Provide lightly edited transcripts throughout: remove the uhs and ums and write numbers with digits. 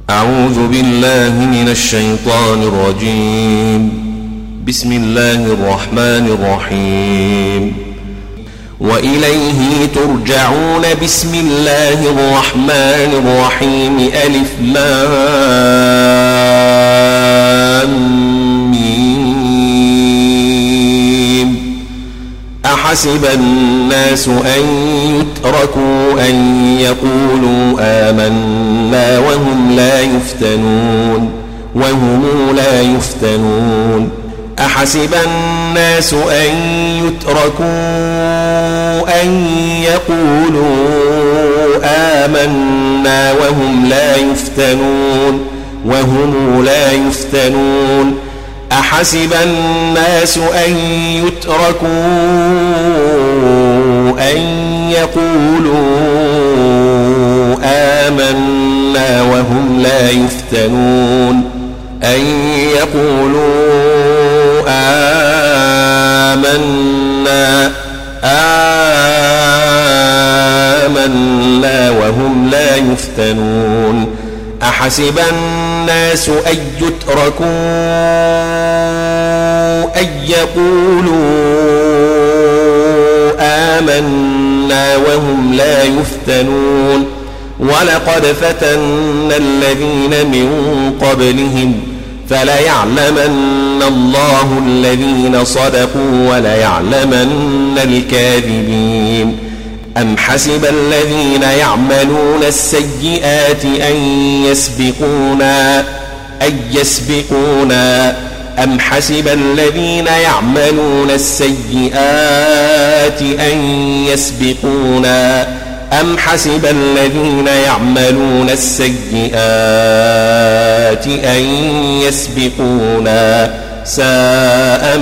أعوذ بالله من الشيطان الرجيم. بسم الله الرحمن الرحيم. وإليه ترجعون. بسم الله الرحمن الرحيم. ألف لام ميم. أحسب الناس أن يتركوا أن يقولوا آمنا وهم لا يفتنون. أحسب الناس أن يتركوا أن يقولوا آمنا وهم لا يفتنون. أحسب الناس أن يتركوا أن يقولوا آمنا وهم لا يفتنون. أن يقولوا آمنا وهم لا يفتنون. أحسب الناس أن يتركوا أن يقولوا آمنا وهم لا يفتنون. ولقد فتنا الذين من قبلهم فليعلمن الله الذين صدقوا وليعلمن الكاذبين. أم حسب الذين يعملون السيئات أن يسبقونا أم حسب الذين يعملون السيئات أن يسبقونا أم حسب الذين يعملون السيئات أن يسبقونا. ساء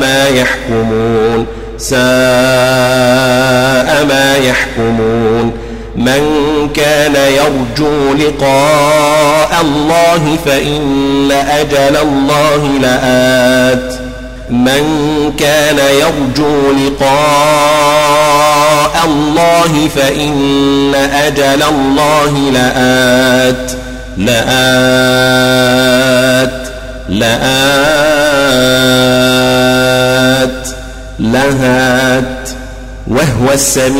ما يحكمون. من كان يرجو لقاء الله فإن أجل الله لآت. من كان يرجو لقاء الله فإن أجل الله لآت وهو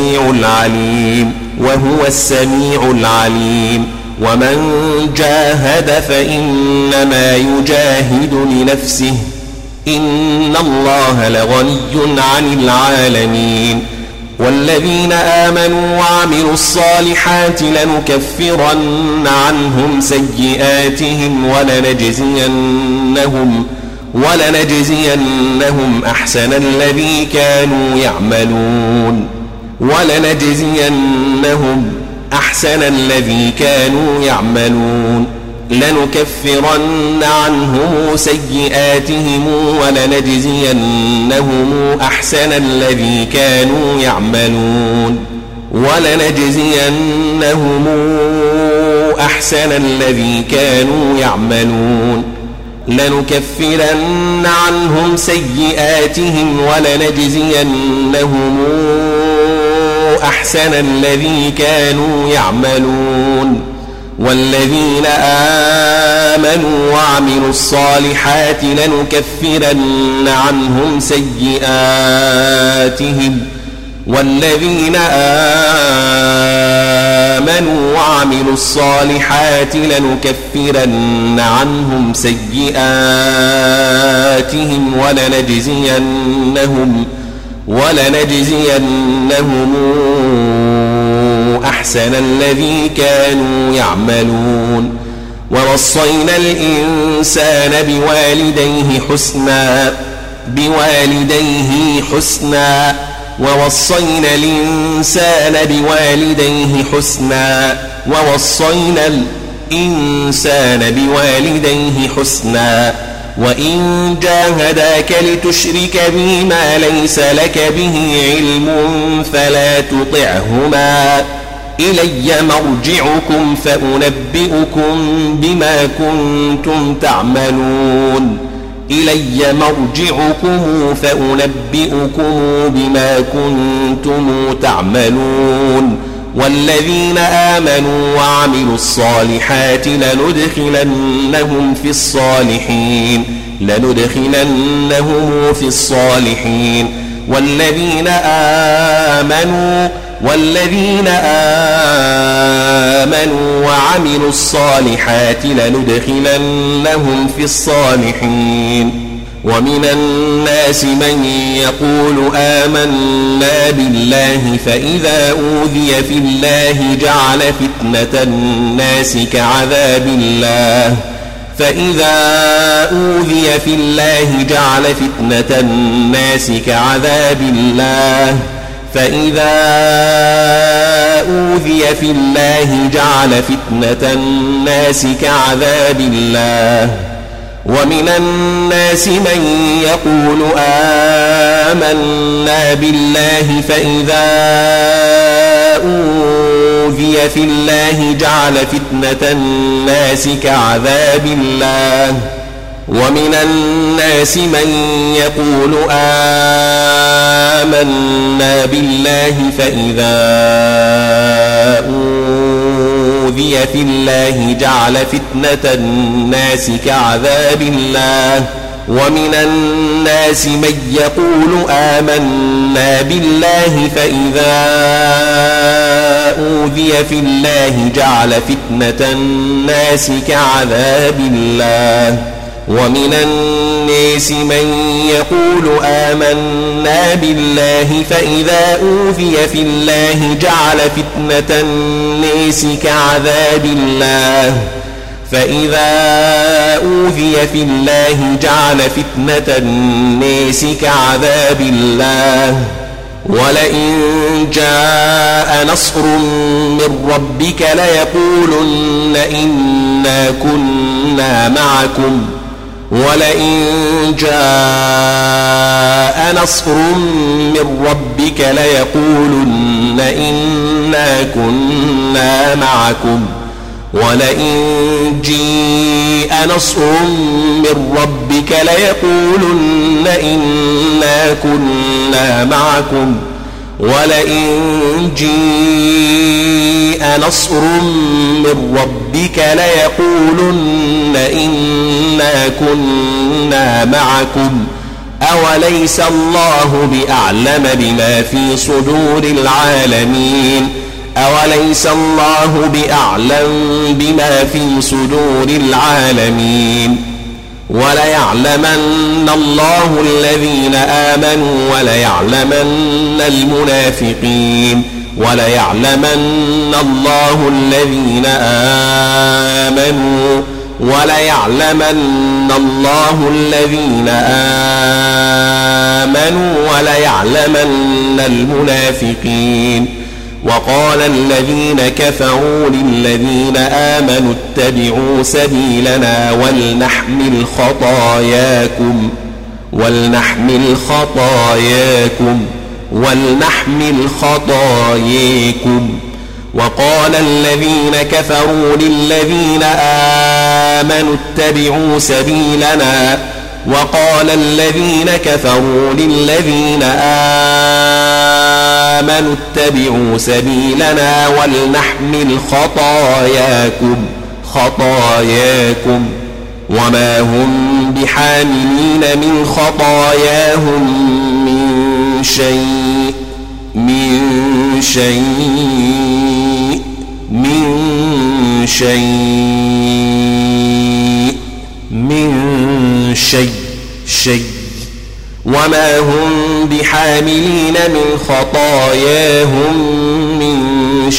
السميع العليم. ومن جاهد فإنما يجاهد لنفسه. إن الله لغني عن العالمين. والذين آمنوا وعملوا الصالحات لنكفرن عنهم سيئاتهم ولنجزينهم أحسن الذي كانوا يعملون. لنكفرن عنهم سيئاتهم ولنجزينهم أحسن الذي كانوا يعملون. لنكفرن عنهم سيئاتهم ولنجزينهم أحسن الذي كانوا يعملون. والذين آمنوا وعملوا الصالحات لنكفرن عنهم سيئاتهم ولنجزينهم أحسن الذي كانوا يعملون. ووصينا الإنسان بوالديه حسنا. وإن جاهداك لتشرك بي ما ليس لك به علم فلا تطعهما. إلي مرجعكم فأنبئكم بما كنتم تعملون. والذين آمنوا وعملوا الصالحات لندخلنهم في الصالحين والذين آمنوا وعملوا الصالحات لندخلنهم في الصالحين. ومن الناس من يقول آمنا بالله فإذا أوذي في الله جعل فتنة الناس كعذاب الله ومن الناس من يقول آمنا بالله فإذا أوذي في الله جعل فتنة الناس كعذاب الله ومن الناس من يقول آمنا بالله فإذا أوذي في الله جعل فتنة الناس كعذاب الله ومن الناس من يقول آمنا بالله فإذا أوذي في الله جعل فتنة الناس كعذاب الله ومن الناس من يقول آمنا بالله فإذا أوذي في الله جعل فتنة الناس كعذاب الله ولئن جاء نصر من ربك ليقولن إنا كنا معكم ولئن جيء نصر من ربك ليقولن إنا كنا معكم أوليس الله بأعلم بما في صدور العالمين وليعلمن الله الذين آمنوا وليعلمن المنافقين وليعلمن الله الذين آمنوا وليعلمن المنافقين. وقال الذين كفروا للذين آمنوا اتبعوا سبيلنا ولنحمل خطاياكم. وقال الذين كفروا للذين آمنوا اتبعوا سبيلنا ولنحمل خطاياكم وما هم بحاملين من خطاياهم من شيء وما هم بحاملين من خطاياهم من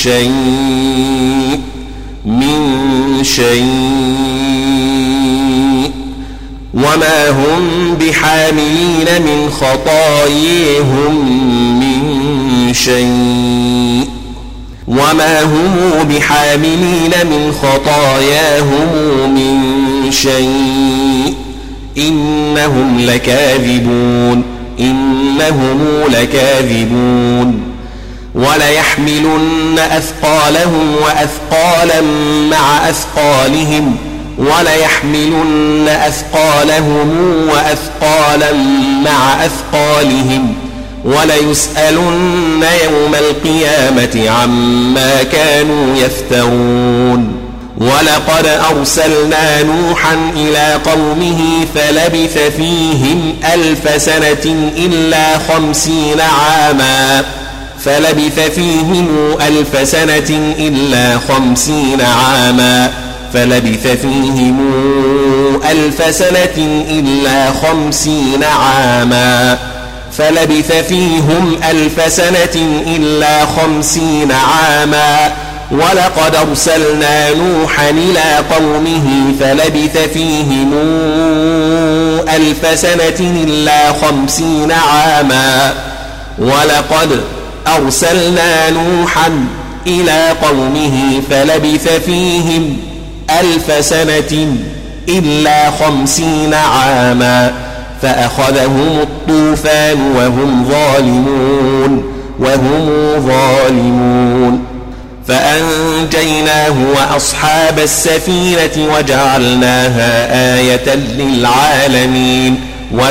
شيء إنهم لكاذبون وليحملن أثقالهم وأثقالا مع أثقالهم وليسألن يوم القيامة عما كانوا يفترون ولقد أرسلنا نوحا إلى قومه فلبث فيهم 1000 سنة إلا 50 عاما فلبث فيهم 1000 سنة إلا 50 عاما فلبث فيهم 1000 سنة إلا 50 عاما فلبث فيهم 1000 سنة إلا 50 عاما ولقد أرسلنا نوحا إلى قومه فلبث فيهم 1000 سنة إلا 50 عاما ولقد أرسلنا نوحا إلى قومه فلبث فيهم 1000 سنة إلا 50 عاما فأخذهم الطوفان وهم ظالمون فأنجيناه وأصحاب السفينة وجعلناها آية للعالمين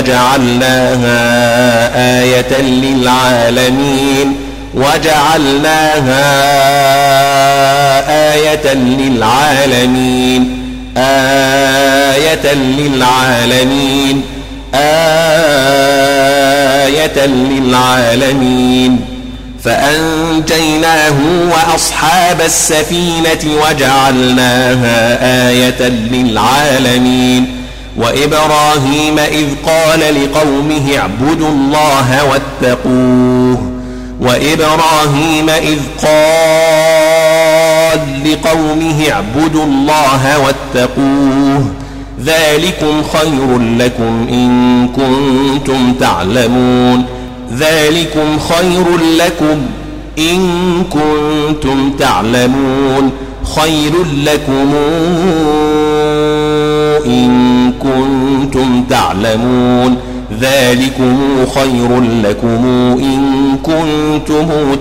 فأنجيناه وأصحاب السفينة وجعلناها آية للعالمين وإبراهيم إذ قال لقومه اعبدوا الله واتقوه ذلكم خير لكم إن كنتم تعلمون خير لكم إن كنتم تعلمون ذلكم خير لكم إن كنتم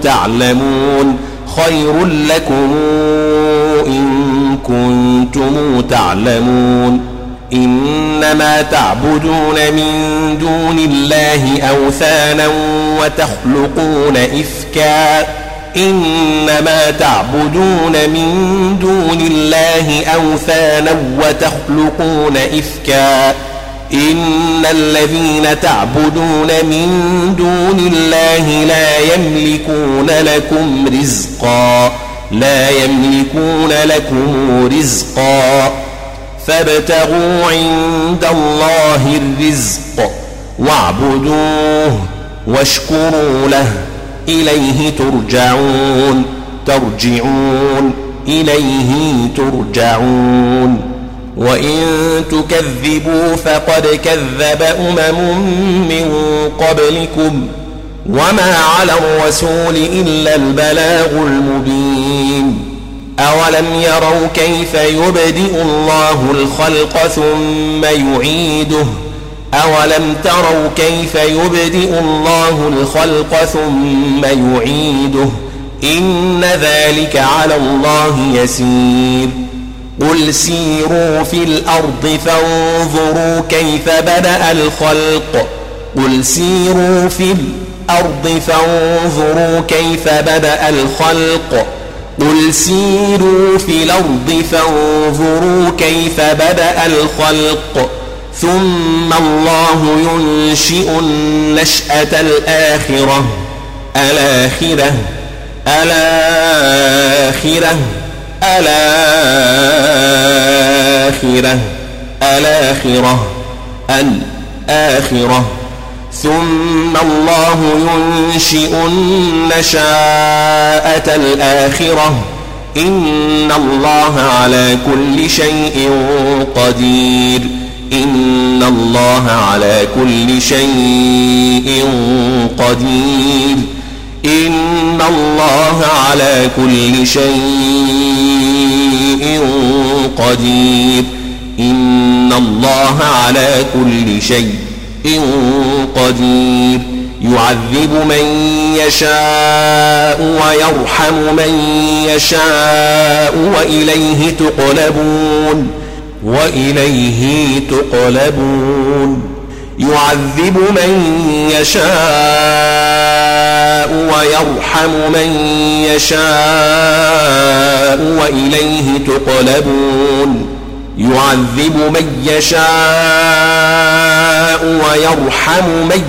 تعلمون إنما تعبدون من دون الله أوثانا وتخلقون إفكا إن الذين تعبدون من دون الله لا يملكون لكم رزقا فابتغوا عند الله الرزق واعبدوه واشكروا له إليه ترجعون وإن تكذبوا فقد كذب من قبلكم وما على الرسول إلا البلاغ المبين أولم يروا كيف يبدئ الله الخلق ثم يعيده أولم تروا كيف يبدئ الله الخلق ثم يعيده إن ذلك على الله يسير قل سيروا في الأرض فانظروا كيف بدأ الخلق ثم الله ينشئ النشأة الآخرة ثم الله ينشئ النشأة الآخرة إن الله على كل شيء قدير يعذب من يشاء ويرحم من يشاء وإليه تقلبون يعذب من يشاء ويرحم من يشاء وإليه تقلبون يعذب من يشاء ويرحم من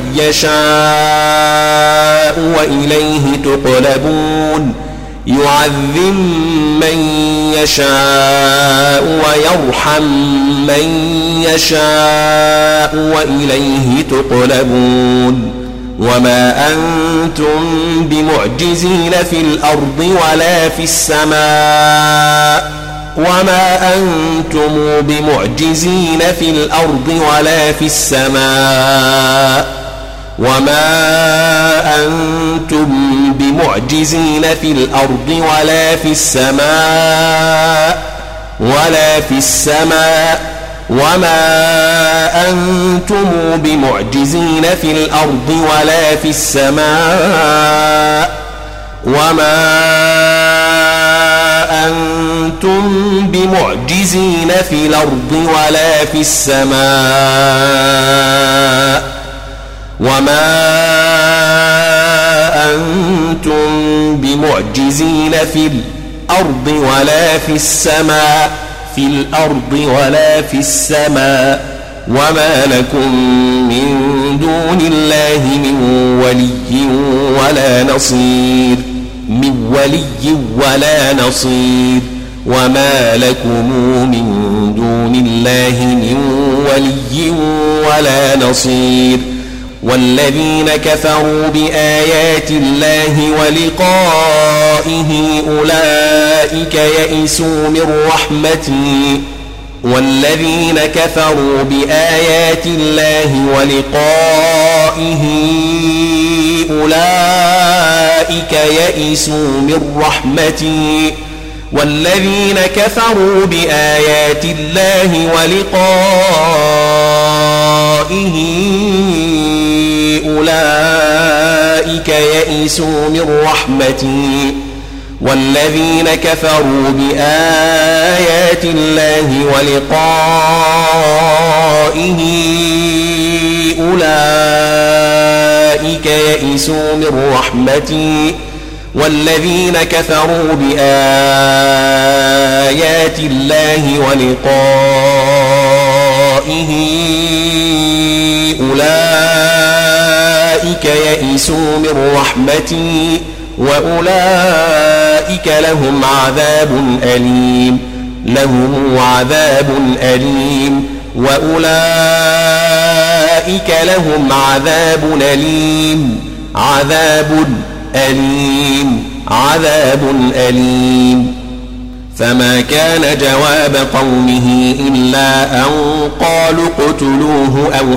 يشاء وإليه تقلبون يعذب من يشاء ويرحم من يشاء وإليه تقلبون وما أنتم بمعجزين في الأرض ولا في السماء وما أنتم بمعجزين في الأرض ولا في السماء وما أنتم بمعجزين في الأرض ولا في السماء وما أنتم بمعجزين في الأرض ولا في السماء وما أنتم بمعجزين في الأرض ولا في السماء وما أنتم بمعجزين في الأرض ولا في السماء وما لكم من دون الله من ولي ولا نصير وما لكم من دون الله من ولي ولا نصير والذين كفروا بآيات الله ولقائه أولئك يئسوا من رحمتي والذين كفروا بآيات الله ولقائه أولئك يئسوا من رحمتي والذين كفروا بآيات الله ولقائه أولئك يئسوا من رحمتي والذين كفروا بآيات الله ولقائه أولئك يئسوا من رحمتي والذين كفروا بآيات الله ولقائه أولئك يئسوا من رحمتي وأولئك لهم عذاب أليم وأولئك لهم عذاب أليم فما كان جواب قومه إلا أن قالوا اقتلوه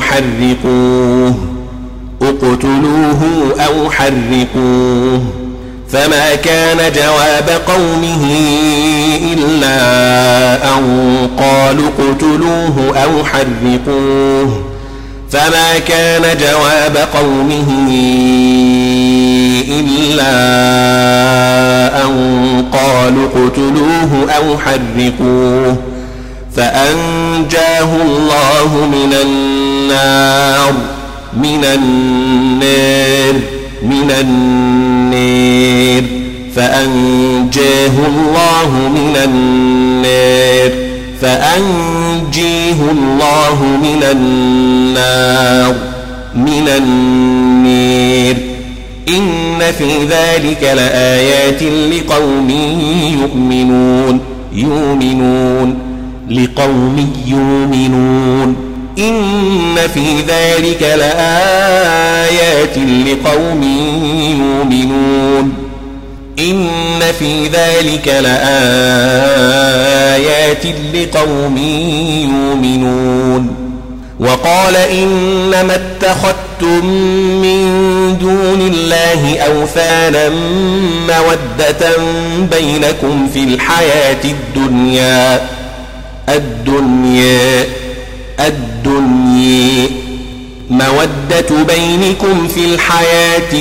أو حرقوه فما كان جواب قومه إلا أن قالوا اقتلوه أو حرقوه فما كان جواب قومه إلا أن قالوا اقتلوه أو حرقوه فأنجاه الله من النار فأنجيه الله من النار إن في ذلك لآيات لقوم يؤمنون إن في ذلك لآيات لقوم يؤمنون وقال إنما اتخذتم من دون الله أوثانا مودة بينكم في الحياة الدنيا مودة بينكم في الحياة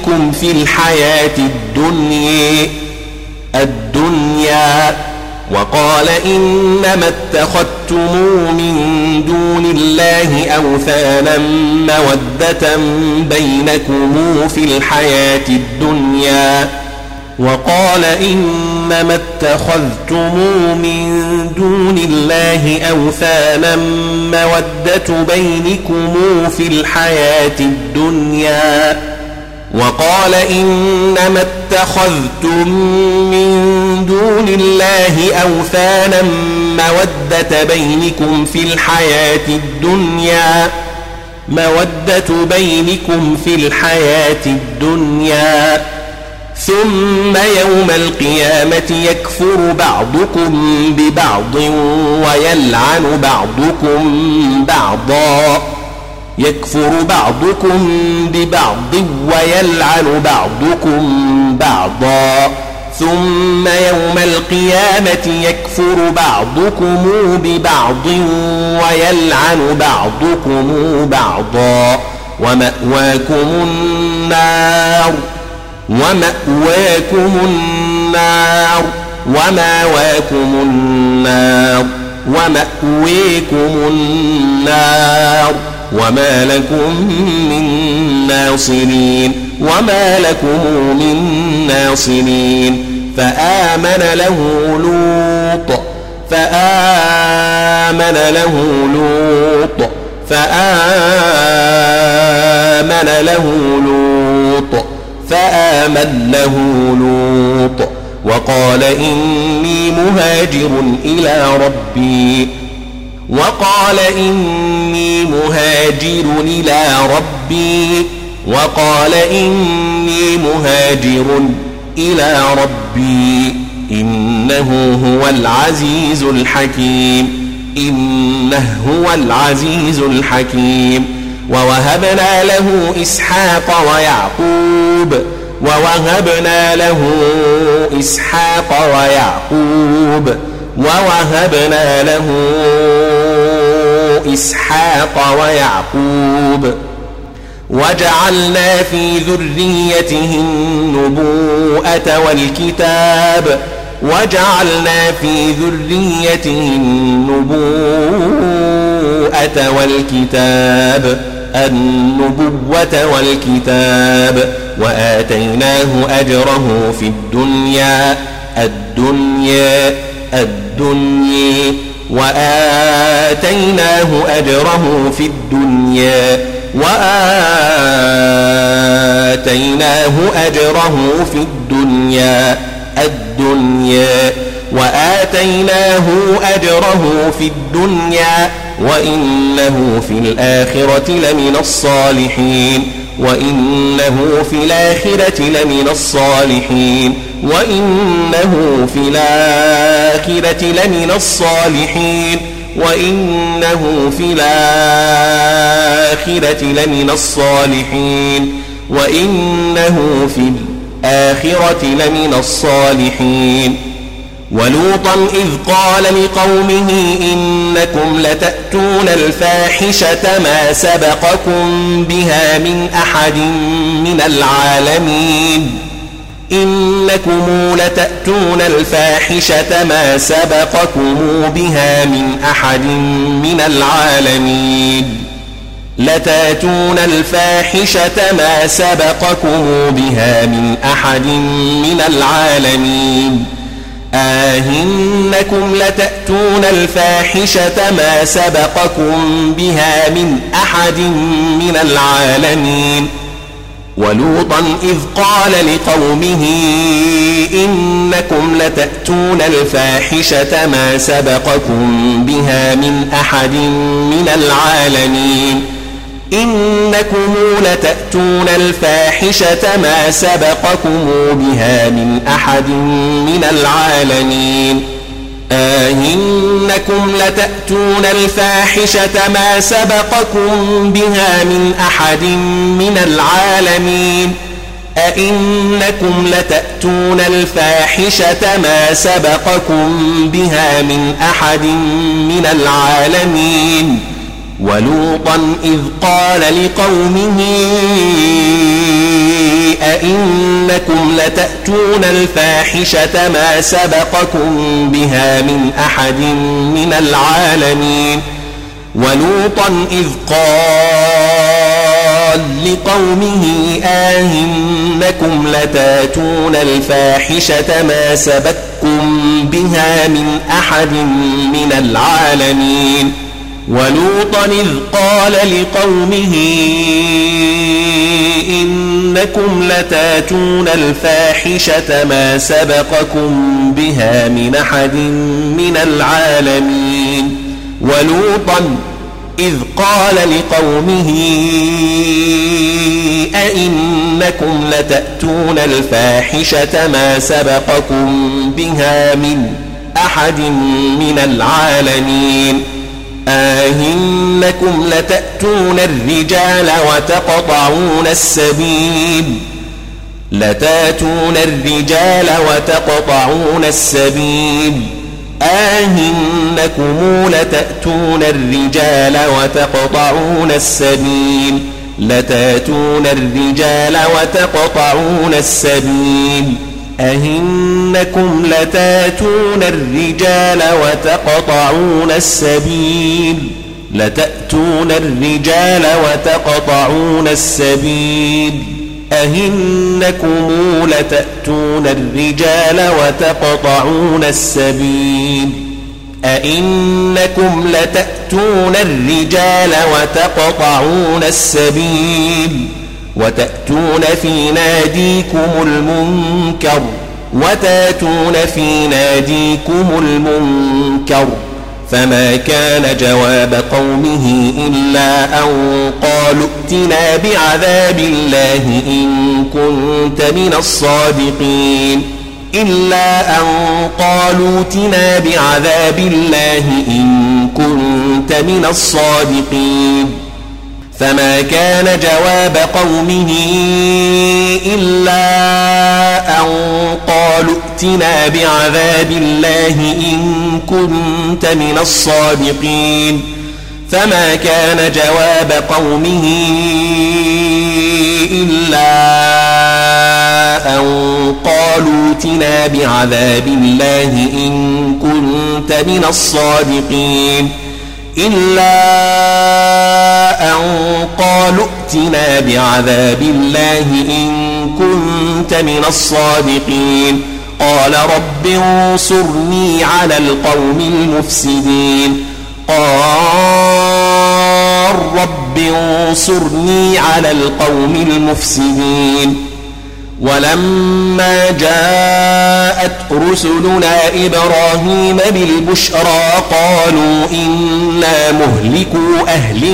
الدنيا وقال إنما اتخذتم من دون الله أوثانا مودة بينكم في الحياة الدنيا وقال إنما اتخذتم من دون الله أوثانا مودة بينكم في الحياة الدنيا وقال إنما اتخذتم من دون الله أوثانا مودة بينكم في الحياة الدنيا ثم يوم القيامة يكفر بعضكم ببعض ويلعن بعضكم بعضا ثم يوم القيامة يكفر بعضكم ببعض ويلعن بعضكم بعضا ومأواكم النار وما لكم من ناصرين فآمن له لوط وقال إني مهاجر إلى ربي إنه هو العزيز الحكيم ووهبنا له إسحاق ويعقوب وجعلنا في ذريته النبوءة والكتاب وآتيناه أجره في الدنيا وإنه في الآخرة لمن الصالحين ولوطا إذ قال لقومه إنكم لتأتون الفاحشة ما سبقكم بها من أحد من العالمين لتأتون الفاحشة ما سبقكم بها من أحد من العالمين إنكم لتأتون الفاحشة ما سبقكم بها من أحد من العالمين ولوطا إذ قال لقومه إنكم لتأتون الفاحشة ما سبقكم بها من أحد من العالمين إنكم لتأتون الفاحشة ما سبقكم بها من أحد من العالمين إنكم لتأتون الفاحشة ما سبقكم بها من أحد من العالمين أئنكم لتأتون الفاحشة ما سبقكم بها من أحد من العالمين ولوطا إذ قال لقومه أئنكم لتأتون الفاحشة ما سبقكم بها من أحد من العالمين ولوطا إذ قال لقومه أئنكم لتأتون الفاحشة ما سبقكم بها من أحد من العالمين ولوطا إذ قال لقومه إنكم لتأتون الفاحشة ما سبقكم بها من أحد من العالمين ولوطا إذ قال لقومه أئنكم لتأتون الفاحشة ما سبقكم بها من أحد من العالمين أئنكم لتأتون الرجال وتقطعون السبيل أئنكم لتأتون الرجال وتقطعون السبيل أئنكم لتأتون الرجال وتقطعون السبيل وتأتون في ناديكم المنكر فما كان جواب قومه إلا أن قالوا ائتنا بعذاب الله إن كنت من الصادقين فما كان جواب قومه إلا أن قالوا ائتنا بعذاب الله إن كنت من الصادقين فما كان جواب قومه إلا أن قالوا ائتنا بعذاب الله إن كنت من الصادقين قال رب انصرني على القوم المفسدين ولما جاءت رسلنا إبراهيم بالبشرى قالوا إنا مهلكو أهل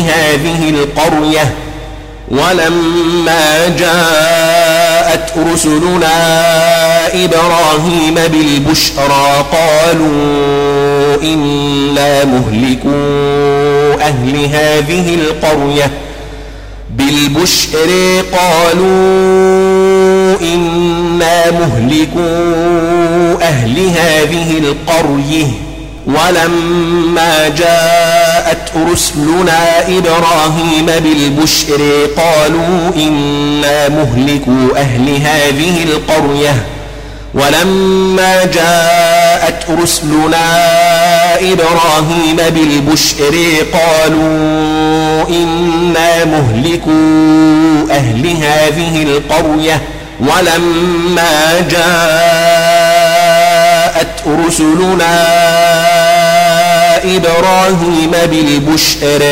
هذه القرية ولما جاءت رسلنا إبراهيم بالبشر قالوا إنا مهلكو أهل هذه القرية ولما جاءت رسلنا إبراهيم بالبشر قالوا إنا مهلكو أهل هذه القرية ولما جاءت رسلنا إبراهيم بالبشر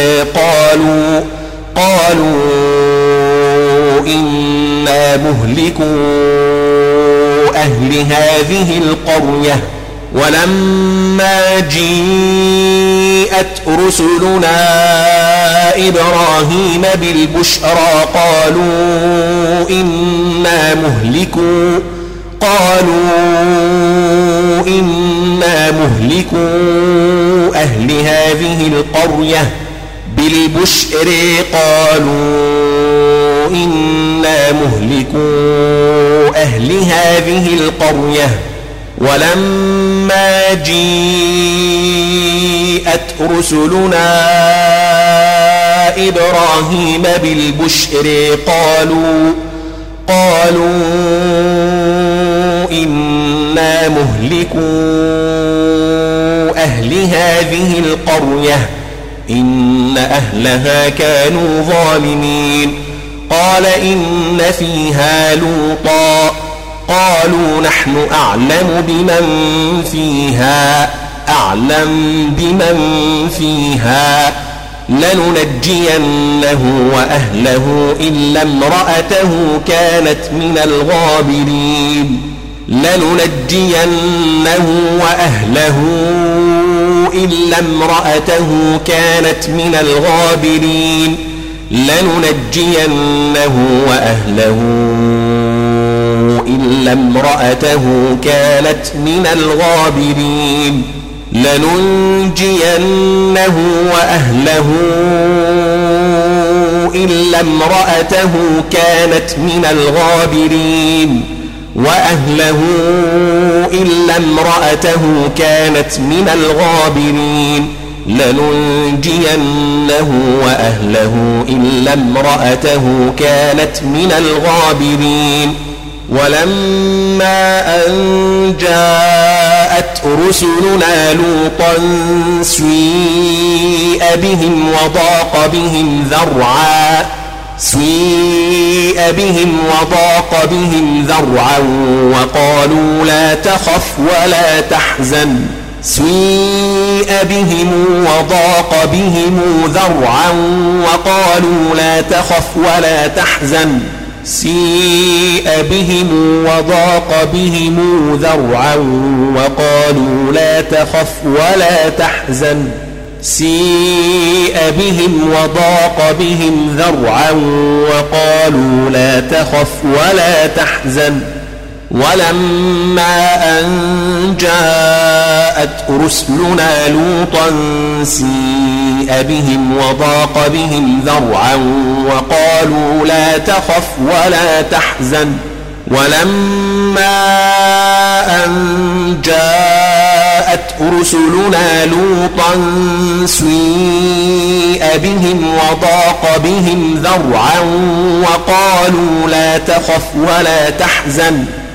قالوا إنا مهلكو أهل هذه القرية ولما جاءت رسلنا إبراهيم بالبشرى قالوا إنا مهلكو أهل هذه القرية ولما جاءت رسلنا إبراهيم بالبشر قالوا إنا مهلكو أهل هذه القرية إن أهلها كانوا ظالمين. قال إن فيها لوطا قالوا نحن أعلم بمن فيها لننجينه وأهله إلا امرأته كانت من الغابرين. وأهله إلا امرأته كانت من الغابرين لننجينه وأهله إلا امرأته كانت من الغابرين. ولما أن جاءت رسلنا لوطا سيء بهم وضاق بهم ذرعا وقالوا لا تخف ولا تحزن. ولما أن جاءت رسلنا لوطا سيء بهم وضاق بهم ذرعا وقالوا لا تخف ولا تحزن. ولما أن جاءت رسلنا لوطا سيء بهم وضاق بهم ذرعا وقالوا لا تخف ولا تحزن.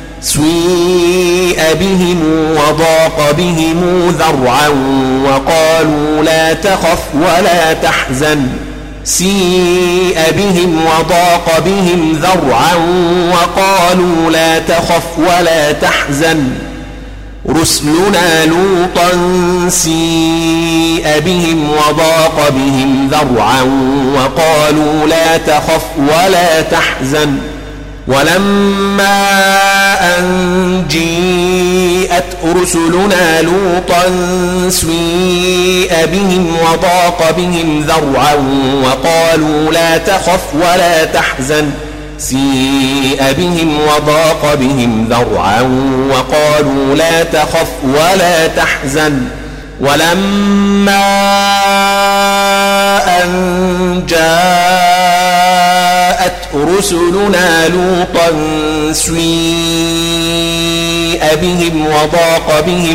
رسلنا لوطا سيء بهم وضاق بهم ذرعا وقالوا لا تخف ولا تحزن. ولما أن جاءت رسلنا لوطا سيء بهم وضاق بهم ذرعا وقالوا لا تخف ولا تحزن. ولما أن جاءت رسلنا لوطا سيء بهم وضاق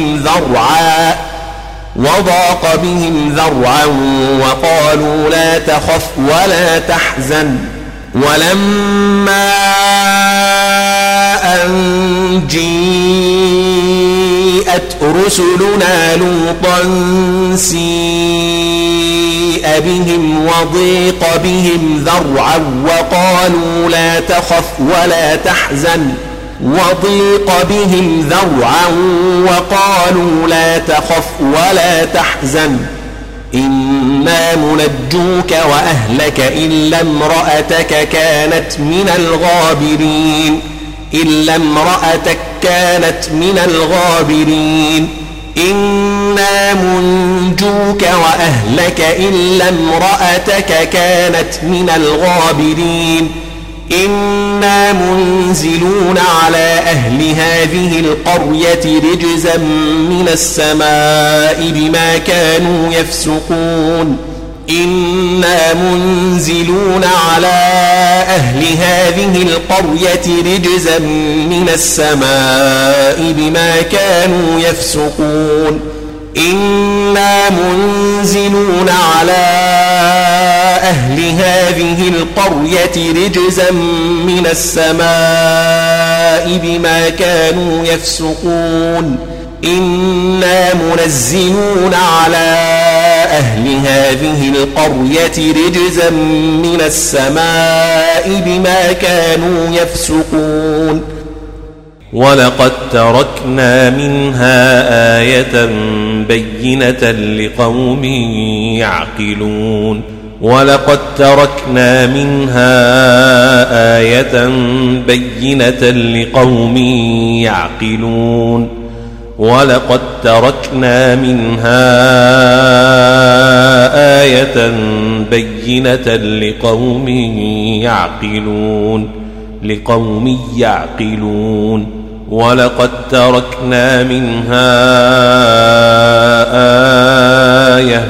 بهم ذرعا وقالوا لا تخف ولا تحزن. ولما أن جاءت رسلنا لوطا سيء بهم وضاق بهم ذرعا وقالوا لا تخف ولا تحزن. إنا منجوك وأهلك إلا امرأتك كانت من الغابرين. إنا منجوك وأهلك إلا امرأتك كانت من الغابرين. إنا منزلون على أهل هذه القرية رجزا من السماء بما كانوا يفسقون. إنا منزلون على أهل هذه القرية رجزا من السماء بما كانوا يفسقون. إنا منزلون على أهل هذه القرية رجزا من السماء بما كانوا يفسقون إنا منزلون على أهل هذه القرية رجزا من السماء بما كانوا يفسقون ولقد تركنا منها آية بينة لقوم يعقلون ولقد تركنا منها آية بينة لقوم يعقلون ولقد تركنا منها آية بينة لقوم يعقلون ولقد تركنا منها آية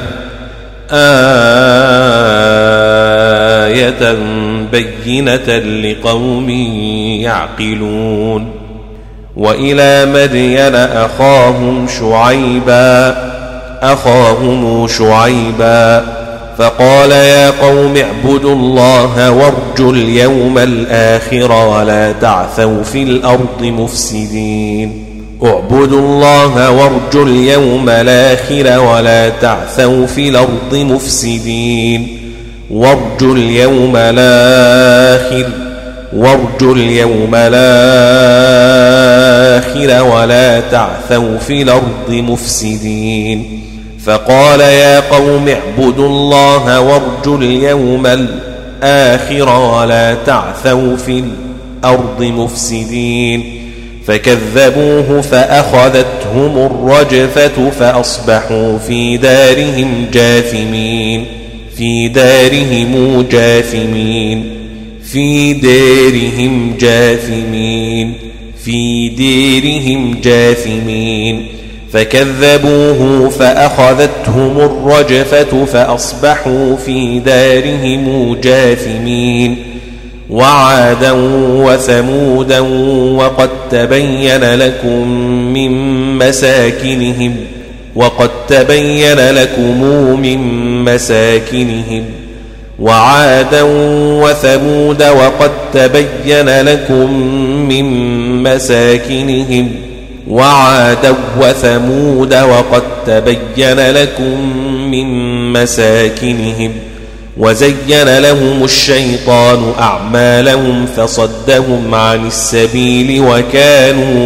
بينة لقوم يعقلون وإلى مدين أخاهم شعيبا فقال يا قوم اعبدوا الله وارجوا اليوم الآخر ولا تعثوا في الأرض مفسدين اعبدوا الله وارجوا اليوم الآخر ولا تعثوا في الأرض مفسدين وارجوا اليوم الآخر ولا تعثوا في الأرض مفسدين فقال يا قوم اعبدوا الله وارجوا اليوم الآخر ولا تعثوا في الأرض مفسدين فكذبوه فأخذتهم الرجفة فأصبحوا في دارهم جاثمين فكذبوه فأخذتهم الرجفة فأصبحوا في دارهم جاثمين وعادا وثمودا وقد تبين لكم من مساكنهم وعادا وثمود وقد تبين لكم من مساكنهم وزين لهم الشيطان أعمالهم فصدهم عن السبيل وكانوا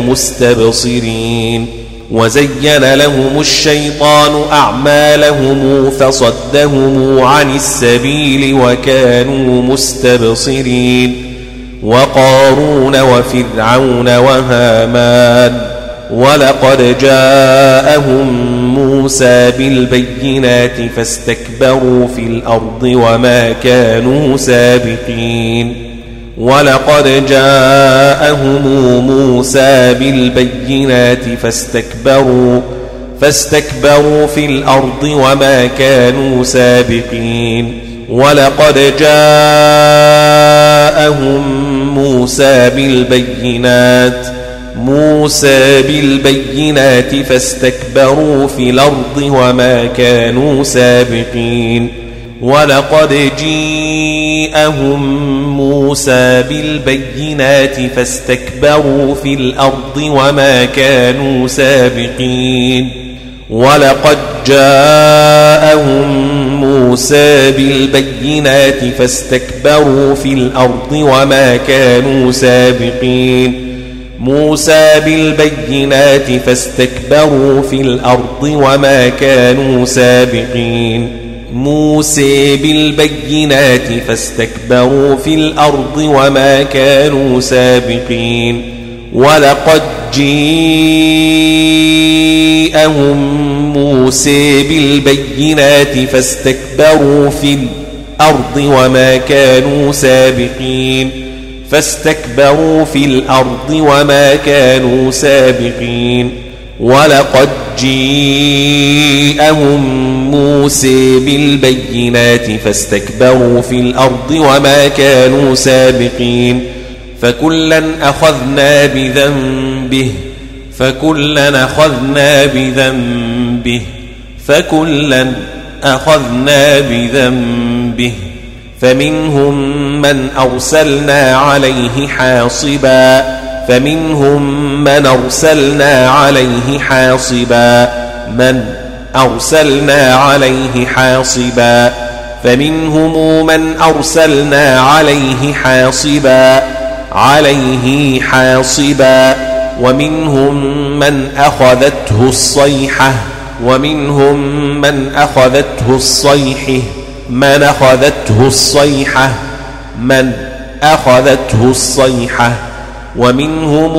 مستبصرين وقارون وفرعون وهامان ولقد جاءهم موسى بالبينات فاستكبروا في الأرض وما كانوا سابقين ولقد جاءهم موسى بالبينات فاستكبروا في الأرض وما كانوا سابقين ولقد جاءهم موسى بالبينات فاستكبروا في الأرض وما كانوا سابقين ولقد جاءهم موسى بالبينات فاستكبروا في الأرض وما كانوا سابقين ولقد جاءهم موسى بالبينات فاستكبروا في الأرض وما كانوا سابقين فكلا أخذنا بذنبه فكلا أخذنا بذنبه فمنهم من أرسلنا عليه حاصبا فمنهم من أرسلنا عليه حاصبا ومنهم من أخذته الصيحة ومنهم